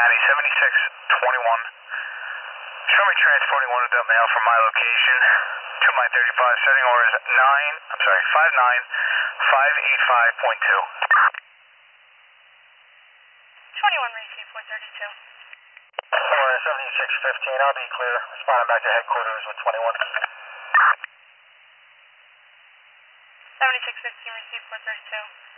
Scotty, 7621. Show me transporting one adult male from my location to my 35. Setting orders 59585.2. 21 receive 432. Or 7615, I'll be clear. Responding back to headquarters with 21. 7615 receive 432.